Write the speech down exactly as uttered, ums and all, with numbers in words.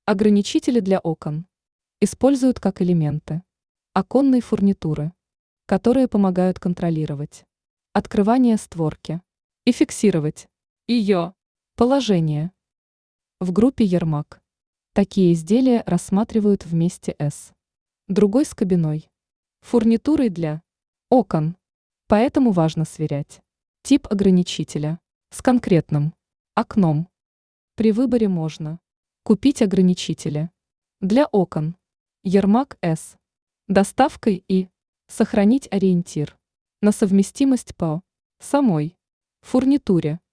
Ограничители для окон используют как элементы оконной фурнитуры, которые помогают контролировать открывание створки и фиксировать ее положение. В группе Ермак такие изделия рассматривают вместе с другой скобяной фурнитурой для окон, поэтому важно сверять тип ограничителя с конкретным окном. При выборе можно купить ограничители для окон Ермак С доставкой и сохранить ориентир на совместимость по самой фурнитуре.